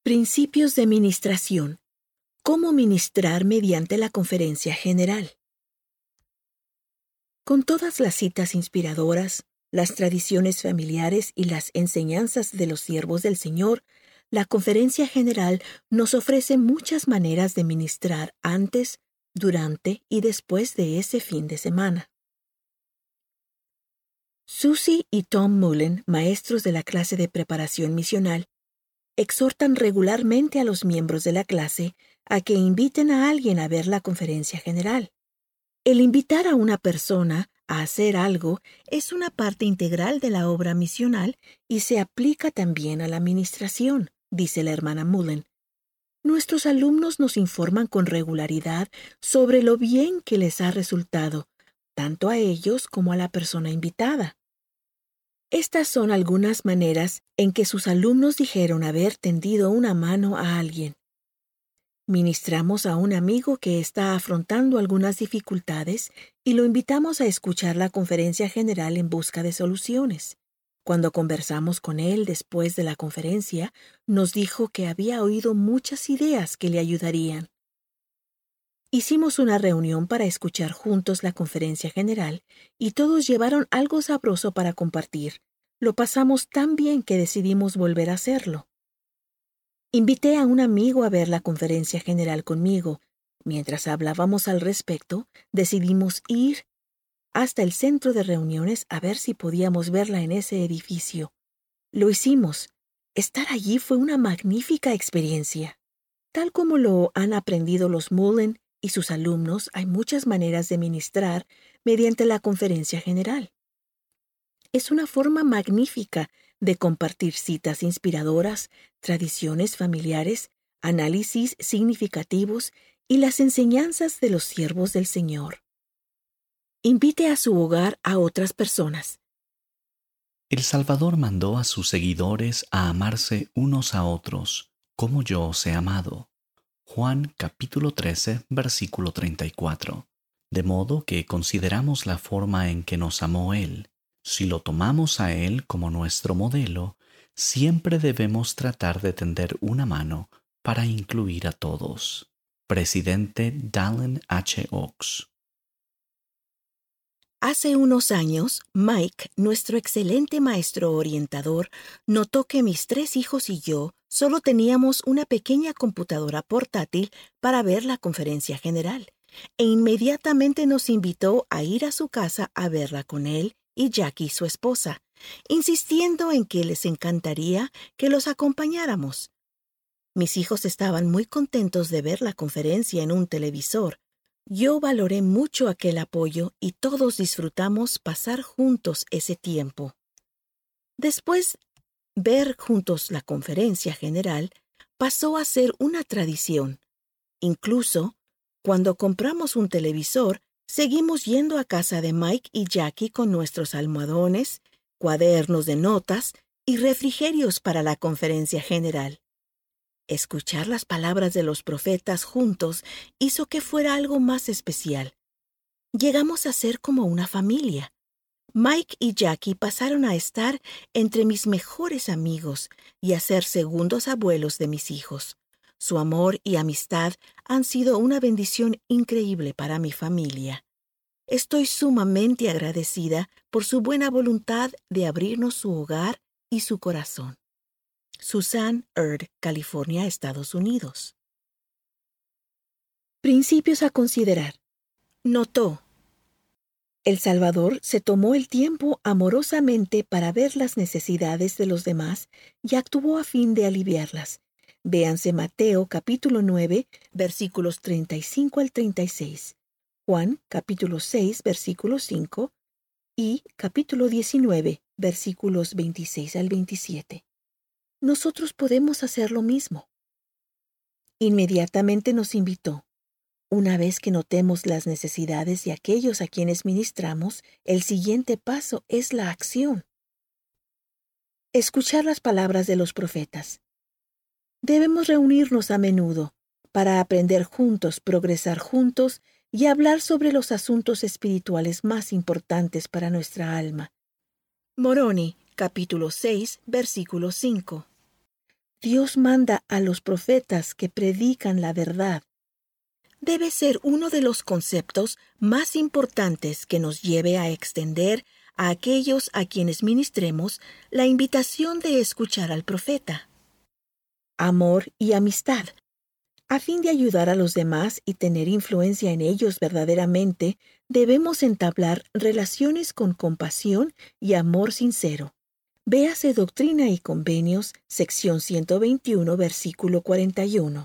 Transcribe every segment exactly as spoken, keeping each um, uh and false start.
Principios de ministración. ¿Cómo ministrar mediante la conferencia general? Con todas las citas inspiradoras, las tradiciones familiares y las enseñanzas de los siervos del Señor, la conferencia general nos ofrece muchas maneras de ministrar antes, durante y después de ese fin de semana. Susie y Tom Mullen, maestros de la clase de preparación misional, exhortan regularmente a los miembros de la clase a que inviten a alguien a ver la conferencia general. El invitar a una persona a hacer algo es una parte integral de la obra misional y se aplica también a la administración, dice la hermana Mullen. Nuestros alumnos nos informan con regularidad sobre lo bien que les ha resultado, tanto a ellos como a la persona invitada. Estas son algunas maneras en que sus alumnos dijeron haber tendido una mano a alguien. Ministramos a un amigo que está afrontando algunas dificultades y lo invitamos a escuchar la conferencia general en busca de soluciones. Cuando conversamos con él después de la conferencia, nos dijo que había oído muchas ideas que le ayudarían. Hicimos una reunión para escuchar juntos la conferencia general y todos llevaron algo sabroso para compartir. Lo pasamos tan bien que decidimos volver a hacerlo. Invité a un amigo a ver la conferencia general conmigo. Mientras hablábamos al respecto, decidimos ir hasta el centro de reuniones a ver si podíamos verla en ese edificio. Lo hicimos. Estar allí fue una magnífica experiencia. Tal como lo han aprendido los Mullen y sus alumnos, hay muchas maneras de ministrar mediante la conferencia general. Es una forma magnífica de compartir citas inspiradoras, tradiciones familiares, análisis significativos y las enseñanzas de los siervos del Señor. Invite a su hogar a otras personas. El Salvador mandó a sus seguidores a amarse unos a otros, como yo os he amado. Juan capítulo trece, versículo treinta y cuatro. De modo que consideramos la forma en que nos amó Él. Si lo tomamos a Él como nuestro modelo, siempre debemos tratar de tender una mano para incluir a todos. Presidente Dallin H. Oaks. Hace unos años, Mike, nuestro excelente maestro orientador, notó que mis tres hijos y yo solo teníamos una pequeña computadora portátil para ver la conferencia general, e inmediatamente nos invitó a ir a su casa a verla con él y Jackie, su esposa, insistiendo en que les encantaría que los acompañáramos. Mis hijos estaban muy contentos de ver la conferencia en un televisor. Yo valoré mucho aquel apoyo y todos disfrutamos pasar juntos ese tiempo. Después, ver juntos la conferencia general pasó a ser una tradición. Incluso, cuando compramos un televisor, seguimos yendo a casa de Mike y Jackie con nuestros almohadones, cuadernos de notas y refrigerios para la conferencia general. Escuchar las palabras de los profetas juntos hizo que fuera algo más especial. Llegamos a ser como una familia. Mike y Jackie pasaron a estar entre mis mejores amigos y a ser segundos abuelos de mis hijos. Su amor y amistad han sido una bendición increíble para mi familia. Estoy sumamente agradecida por su buena voluntad de abrirnos su hogar y su corazón. Susan Erd, California, Estados Unidos. Principios a considerar. Notó. El Salvador se tomó el tiempo amorosamente para ver las necesidades de los demás y actuó a fin de aliviarlas. Véanse Mateo capítulo nueve, versículos treinta y cinco al treinta y seis, Juan capítulo seis, versículo cinco y capítulo diecinueve, versículos veintiséis al veintisiete. Nosotros podemos hacer lo mismo. Inmediatamente nos invitó. Una vez que notemos las necesidades de aquellos a quienes ministramos, el siguiente paso es la acción. Escuchar las palabras de los profetas. Debemos reunirnos a menudo para aprender juntos, progresar juntos y hablar sobre los asuntos espirituales más importantes para nuestra alma. Moroni, capítulo seis, versículo cinco. Dios manda a los profetas que predican la verdad. Debe ser uno de los conceptos más importantes que nos lleve a extender a aquellos a quienes ministremos la invitación de escuchar al profeta. Amor y amistad. A fin de ayudar a los demás y tener influencia en ellos verdaderamente, debemos entablar relaciones con compasión y amor sincero. Véase Doctrina y Convenios, sección ciento veintiuno, versículo cuarenta y uno.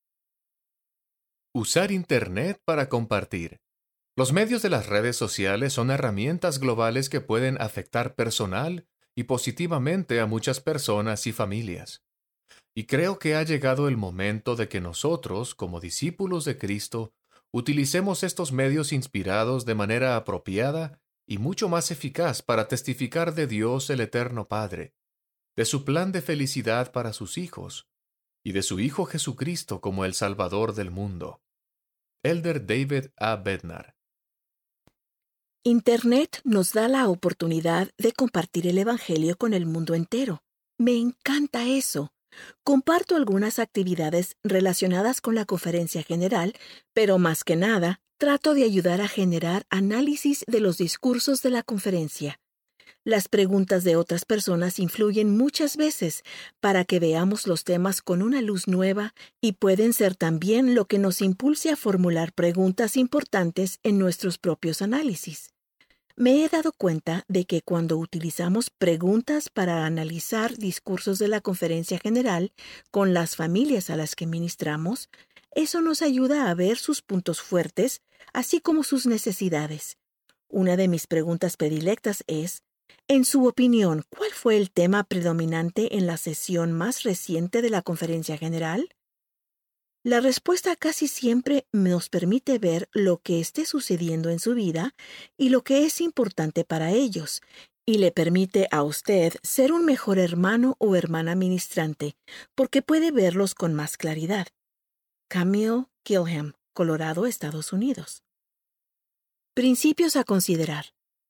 Usar Internet para compartir. Los medios de las redes sociales son herramientas globales que pueden afectar personal y positivamente a muchas personas y familias. Y creo que ha llegado el momento de que nosotros, como discípulos de Cristo, utilicemos estos medios inspirados de manera apropiada y mucho más eficaz para testificar de Dios el Eterno Padre, de su plan de felicidad para sus hijos y de su Hijo Jesucristo como el Salvador del mundo. Elder David A. Bednar. Internet nos da la oportunidad de compartir el Evangelio con el mundo entero. Me encanta eso. Comparto algunas actividades relacionadas con la conferencia general, pero más que nada, trato de ayudar a generar análisis de los discursos de la conferencia. Las preguntas de otras personas influyen muchas veces para que veamos los temas con una luz nueva y pueden ser también lo que nos impulse a formular preguntas importantes en nuestros propios análisis. Me he dado cuenta de que cuando utilizamos preguntas para analizar discursos de la conferencia general con las familias a las que ministramos, eso nos ayuda a ver sus puntos fuertes, así como sus necesidades. Una de mis preguntas predilectas es, en su opinión, ¿cuál fue el tema predominante en la sesión más reciente de la conferencia general? La respuesta casi siempre nos permite ver lo que esté sucediendo en su vida y lo que es importante para ellos, y le permite a usted ser un mejor hermano o hermana ministrante, porque puede verlos con más claridad. Camille Gilham, Colorado, Estados Unidos. Principios a considerar.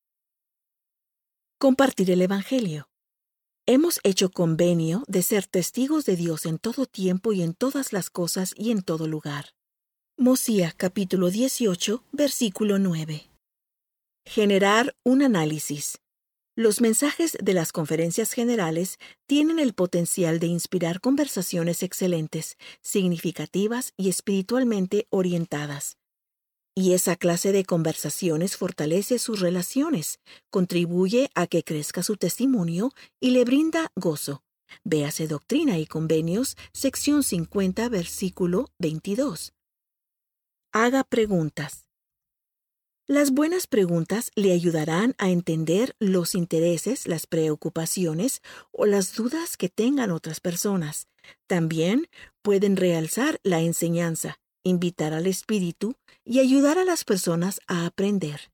Compartir el Evangelio. Hemos hecho convenio de ser testigos de Dios en todo tiempo y en todas las cosas y en todo lugar. Mosía, capítulo dieciocho, versículo nueve. Generar un análisis. Los mensajes de las conferencias generales tienen el potencial de inspirar conversaciones excelentes, significativas y espiritualmente orientadas. Y esa clase de conversaciones fortalece sus relaciones, contribuye a que crezca su testimonio y le brinda gozo. Véase Doctrina y Convenios, sección cincuenta, versículo veintidós. Haga preguntas. Las buenas preguntas le ayudarán a entender los intereses, las preocupaciones o las dudas que tengan otras personas. También pueden realzar la enseñanza, invitar al espíritu y ayudar a las personas a aprender.